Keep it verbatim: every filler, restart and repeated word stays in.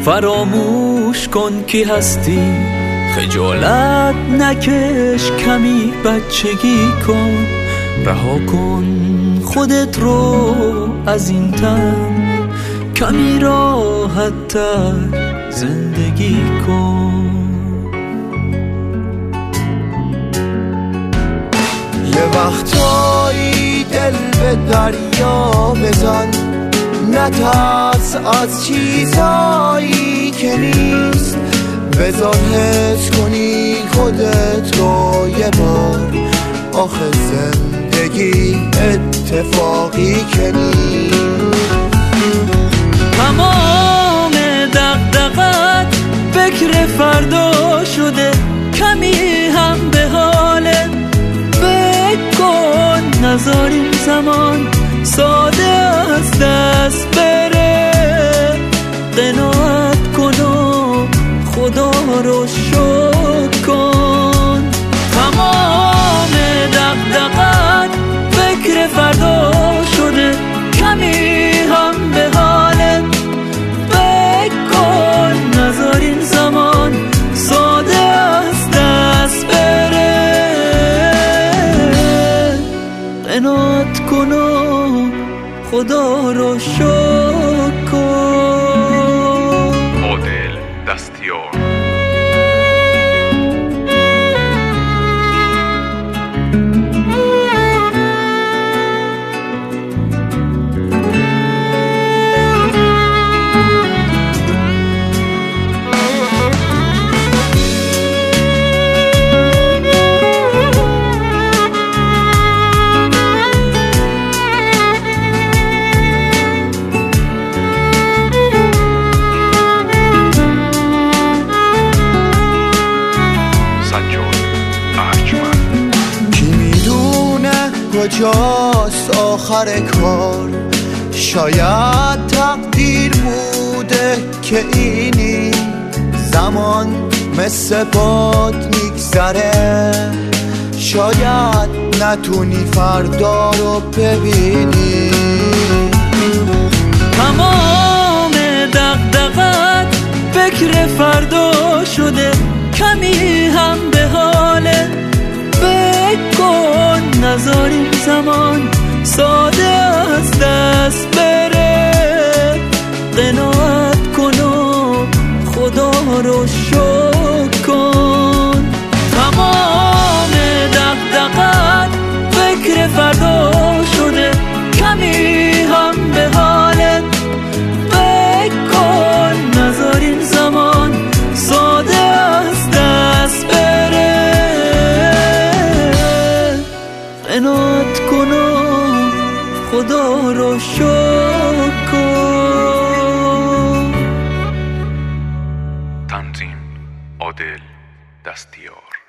فراموش کن کی هستی، خجالت نکش، کمی بچگی کن، رها کن خودت رو از این تن، کمی راحت تر زندگی کن. یه وقتایی دل به دریا بزن، نترس از چیزایی که نیست، بذار حس کنی خودت رو یه بار، آخه زندگی اتفاقی که نیست. تمام دغدغه‌ات فکر فردا شده، کمی هم به حالت فکر کن، نذار این زمان ساده از دست بره، قناعت کن و خدا رو شکر کن. تمام دغدغه‌ات فکر فردا شده، کمی هم به حالت فکر کن، نذار این زمان ساده از دست بره، قناعت کن و خدا رو شکر کن. عادل دستیار. کجاست آخر کار، شاید تقدیر بوده که اینی، زمان مثل باد میگذره، شاید نتونی فردا رو ببینی. تمام دغدغه‌ات فکر فردا شده، کمی هم به حالت فکر کن، نذار این زمان ساده از دست بره، قناعت کن و خدا رو شکر کن. تمام دغدغه‌ات فکر فردا شده، کمی هم به حالت فکر کن، نذار این زمان ساده از دست بره، قناعت کن و خدا رو شکر کن. تنظیم عادل دستیار.